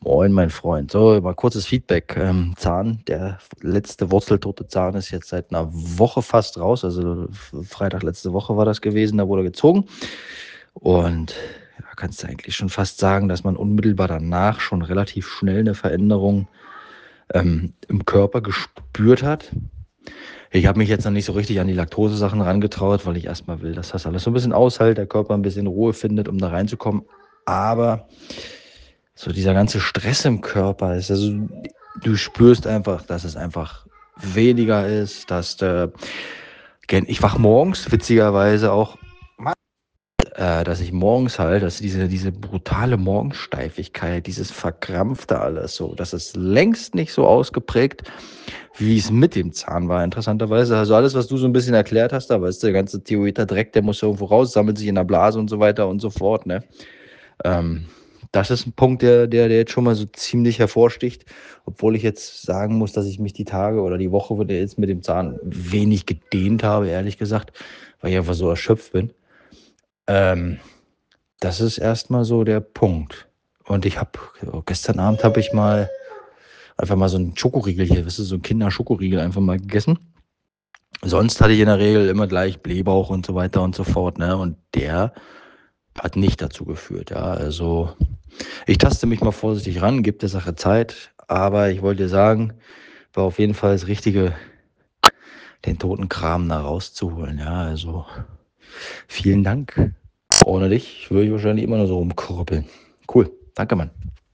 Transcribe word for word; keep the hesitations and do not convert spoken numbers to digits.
Moin, mein Freund. So, mal kurzes Feedback. Ähm, Zahn, der letzte wurzeltote Zahn ist jetzt seit einer Woche fast raus. Also Freitag letzte Woche war das gewesen, da wurde gezogen. Und ja, kannst du eigentlich schon fast sagen, dass man unmittelbar danach schon relativ schnell eine Veränderung ähm, im Körper gespürt hat. Ich habe mich jetzt noch nicht so richtig an die Laktosesachen rangetraut, weil ich erstmal will, dass das alles so ein bisschen aushält, der Körper ein bisschen Ruhe findet, um da reinzukommen. Aber so dieser ganze Stress im Körper ist, also du spürst einfach, dass es einfach weniger ist, dass du, ich wach morgens witzigerweise auch, äh, dass ich morgens halt, dass diese, diese brutale Morgensteifigkeit, dieses verkrampfte alles so, das ist längst nicht so ausgeprägt, wie es mit dem Zahn war, interessanterweise. Also alles, was du so ein bisschen erklärt hast, da weißt du, der ganze Theorieter Dreck, der muss irgendwo raus, sammelt sich in der Blase und so weiter und so fort, ne? Ähm, Das ist ein Punkt, der der der jetzt schon mal so ziemlich hervorsticht, obwohl ich jetzt sagen muss, dass ich mich die Tage oder die Woche, wo der jetzt mit dem Zahn wenig gedehnt habe, ehrlich gesagt, weil ich einfach so erschöpft bin. Ähm, Das ist erst mal so der Punkt. Und ich habe gestern Abend habe ich mal einfach mal so 'n Schokoriegel hier, weißt du, so 'n Kinder-Schokoriegel einfach mal gegessen. Sonst hatte ich in der Regel immer gleich Blähbauch und so weiter und so fort, ne? Und der hat nicht dazu geführt, ja. Also, ich taste mich mal vorsichtig ran, gebe der Sache Zeit, aber ich wollte dir sagen, war auf jeden Fall das Richtige, den toten Kram da rauszuholen, ja. Also, vielen Dank. Ohne dich würde ich wahrscheinlich immer nur so rumkrüppeln. Cool. Danke, Mann.